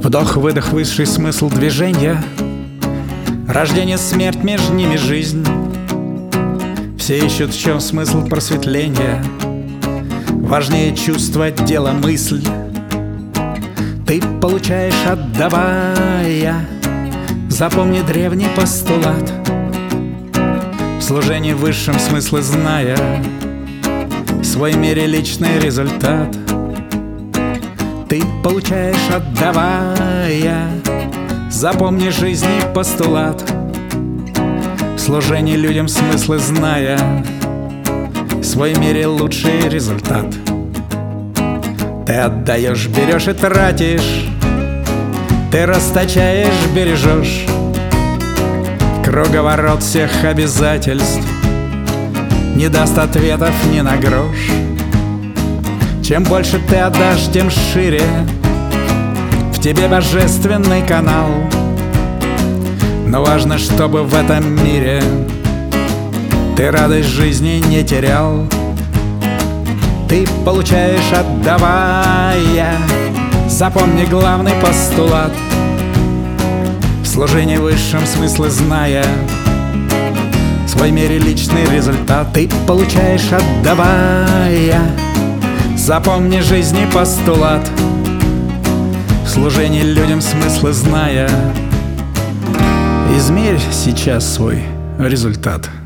Вдох-выдох, высший смысл движения. Рождение, смерть, между ними жизнь. Все ищут, в чем смысл просветления. Важнее чувство, дело, мысль. Ты получаешь, отдавая. Запомни древний постулат. В служении высшем смыслы зная, в свой мере личный результат. Ты получаешь, отдавая. Запомни жизни постулат. В служении людям смыслы зная, в свой мере лучший результат. Ты отдаешь, берешь и тратишь. Ты расточаешь, бережешь. Круговорот всех обязательств не даст ответов ни на грош. Чем больше ты отдашь, тем шире в тебе божественный канал. Но важно, чтобы в этом мире ты радость жизни не терял. Ты получаешь, отдавая. Запомни главный постулат. В служении высшем смыслы зная, в свой мере личный результат. Ты получаешь, отдавая. Запомни жизни постулат. В служении людям смыслы зная, измерь сейчас свой результат.